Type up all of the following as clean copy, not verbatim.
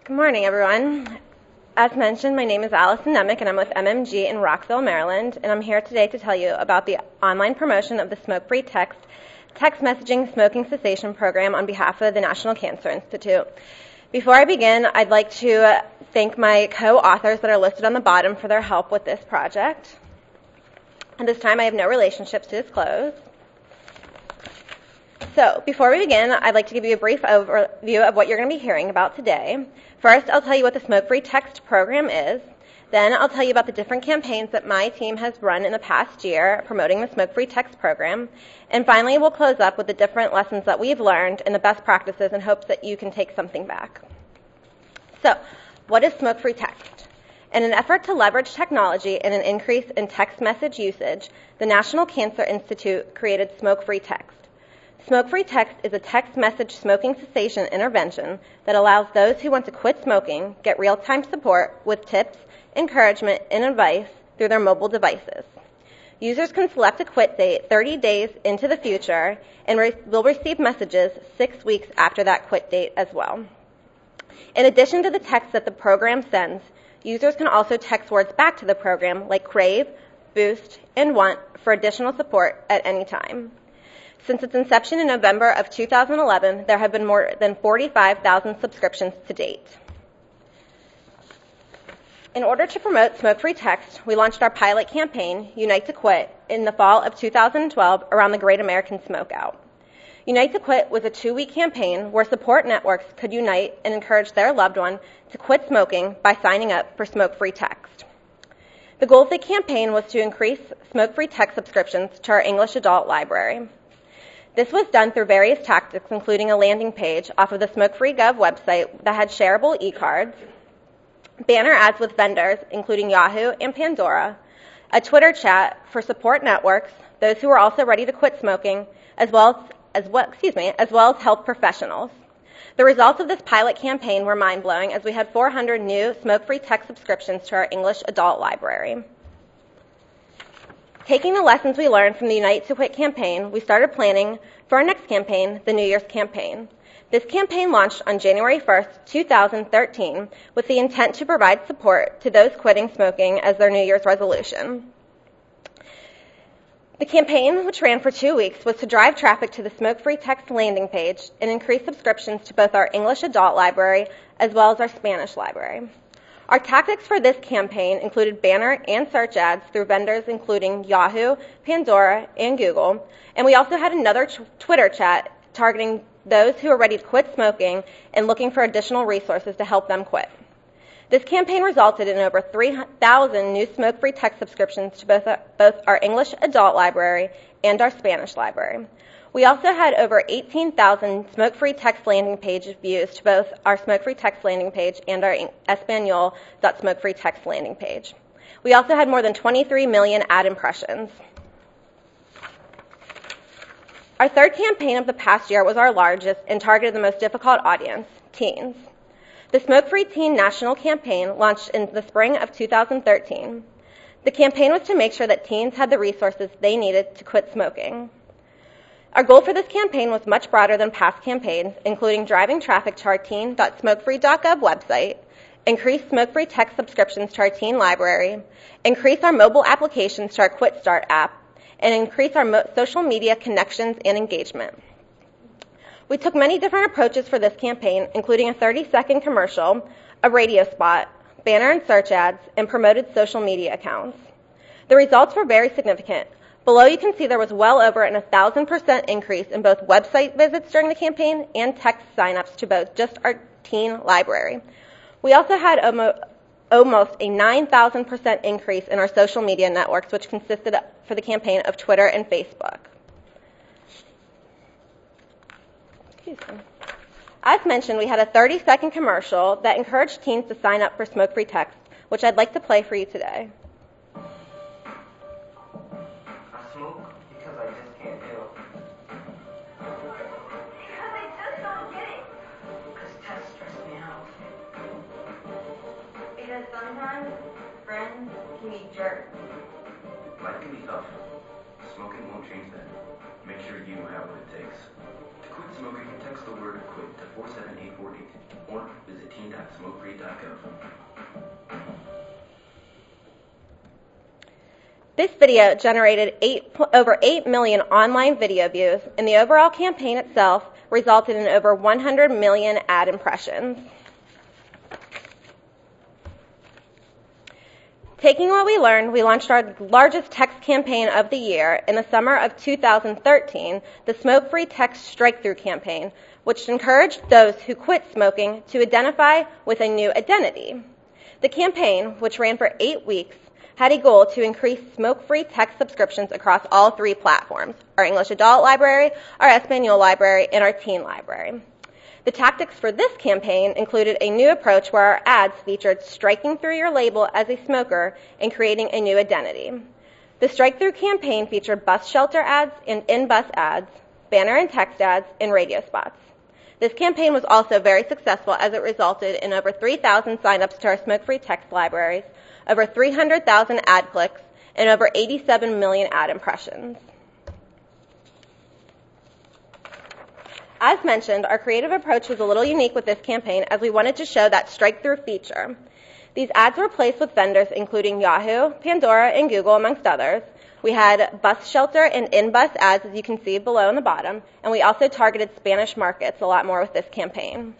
Good morning, everyone. As mentioned, my name is Allison Nemick, and I'm with MMG in Rockville, Maryland, and I'm here today to tell you about the online promotion of the Smoke-Free text messaging smoking cessation program on behalf of the National Cancer Institute. Before I begin, I'd like to thank my co-authors that are listed on the bottom for their help with this project. At this time, I have no relationships to disclose. So, before we begin, I'd like to give you a brief overview of what you're going to be hearing about today. First, I'll tell you what the Smoke-Free Text program is. Then, I'll tell you about the different campaigns that my team has run in the past year promoting the Smoke-Free Text program. And finally, we'll close up with the different lessons that we've learned and the best practices in hopes that you can take something back. So, what is Smoke-Free Text? In an effort to leverage technology and an increase in text message usage, the National Cancer Institute created Smoke-Free Text. Smoke-Free Text is a text message smoking cessation intervention that allows those who want to quit smoking get real-time support with tips, encouragement, and advice through their mobile devices. Users can select a quit date 30 days into the future and will receive messages 6 weeks after that quit date as well. In addition to the text that the program sends, users can also text words back to the program like crave, boost, and want for additional support at any time. Since its inception in November of 2011, there have been more than 45,000 subscriptions to date. In order to promote Smoke-Free Text, we launched our pilot campaign, Unite to Quit, in the fall of 2012 around the Great American Smokeout. Unite to Quit was a 2-week campaign where support networks could unite and encourage their loved one to quit smoking by signing up for Smoke-Free Text. The goal of the campaign was to increase Smoke-Free Text subscriptions to our English adult library. This was done through various tactics, including a landing page off of the Smoke-Free.gov website that had shareable e-cards, banner ads with vendors, including Yahoo and Pandora, a Twitter chat for support networks, those who were also ready to quit smoking, as well as health professionals. The results of this pilot campaign were mind-blowing, as we had 400 new Smoke-Free Text subscriptions to our English adult library. Taking the lessons we learned from the Unite to Quit campaign, we started planning for our next campaign, the New Year's campaign. This campaign launched on January 1st, 2013, with the intent to provide support to those quitting smoking as their New Year's resolution. The campaign, which ran for 2 weeks, was to drive traffic to the Smoke-Free Text landing page and increase subscriptions to both our English adult library as well as our Spanish library. Our tactics for this campaign included banner and search ads through vendors including Yahoo, Pandora, and Google, and we also had another Twitter chat targeting those who are ready to quit smoking and looking for additional resources to help them quit. This campaign resulted in over 3,000 new Smoke-Free Text subscriptions to both our English adult library and our Spanish library. We also had over 18,000 Smoke-Free Text landing page views to both our Smoke-Free Text landing page and our Espanol.Smoke-Free Text landing page. We also had more than 23 million ad impressions. Our third campaign of the past year was our largest and targeted the most difficult audience, teens. The Smoke-Free Teen National Campaign launched in the spring of 2013. The campaign was to make sure that teens had the resources they needed to quit smoking. Our goal for this campaign was much broader than past campaigns, including driving traffic to our teen.smokefree.gov website, increase Smoke-Free Text subscriptions to our teen library, increase our mobile applications to our Quit Start app, and increase our social media connections and engagement. We took many different approaches for this campaign, including a 30-second commercial, a radio spot, banner and search ads, and promoted social media accounts. The results were very significant. Below you can see there was well over an 1,000% increase in both website visits during the campaign and text signups to both just our teen library. We also had almost a 9,000% increase in our social media networks, which consisted for the campaign of Twitter and Facebook. As mentioned, we had a 30-second commercial that encouraged teens to sign up for Smoke-Free Text, which I'd like to play for you today. Because sometimes friends can be jerks. Life can be tough. Smoking won't change that. Make sure you have what it takes. To quit smoking, text the word QUIT to 47848 or visit teen.com. campaign.smokefree.gov. This video generated over 8 million online video views, and the overall campaign itself resulted in over 100 million ad impressions. Taking what we learned, we launched our largest text campaign of the year in the summer of 2013, the Smoke Free Text Strike-Through campaign, which encouraged those who quit smoking to identify with a new identity. The campaign, which ran for 8 weeks, had a goal to increase smoke-free text subscriptions across all 3 platforms, our English Adult Library, our Espanol Library, and our Teen Library. The tactics for this campaign included a new approach where our ads featured striking through your label as a smoker and creating a new identity. The strike-through campaign featured bus shelter ads and in-bus ads, banner and text ads, and radio spots. This campaign was also very successful as it resulted in over 3,000 sign-ups to our smoke-free text libraries, over 300,000 ad clicks, and over 87 million ad impressions. As mentioned, our creative approach was a little unique with this campaign as we wanted to show that strike-through feature. These ads were placed with vendors including Yahoo, Pandora, and Google, amongst others. We had bus shelter and in-bus ads, as you can see below in the bottom, and we also targeted Spanish markets a lot more with this campaign.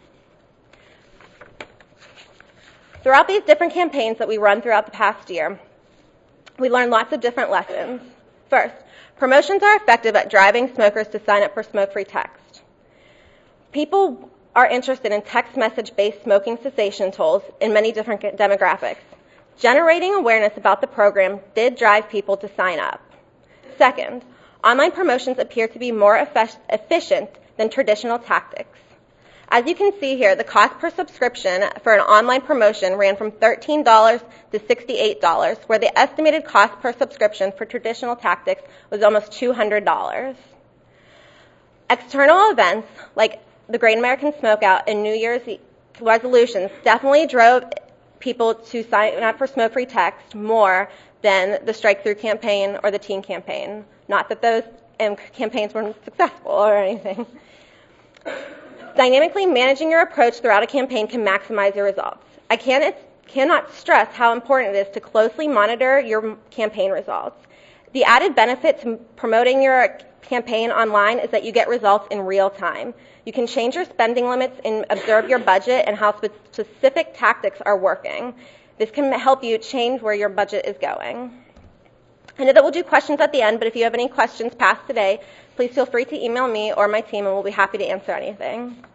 Throughout these different campaigns that we run throughout the past year, we learned lots of different lessons. First, promotions are effective at driving smokers to sign up for smoke-free text. People are interested in text message-based smoking cessation tools in many different demographics. Generating awareness about the program did drive people to sign up. Second, online promotions appear to be more efficient than traditional tactics. As you can see here, the cost per subscription for an online promotion ran from $13 to $68, where the estimated cost per subscription for traditional tactics was almost $200. External events like the Great American Smokeout and New Year's resolutions definitely drove people to sign up for smoke-free text more than the strike-through campaign or the teen campaign. Not that those campaigns weren't successful or anything. Dynamically managing your approach throughout a campaign can maximize your results. I cannot stress how important it is to closely monitor your campaign results. The added benefit to promoting your campaign online is that you get results in real time. You can change your spending limits and observe your budget and how specific tactics are working. This can help you change where your budget is going. I know that we'll do questions at the end, but if you have any questions past today, please feel free to email me or my team, and we'll be happy to answer anything.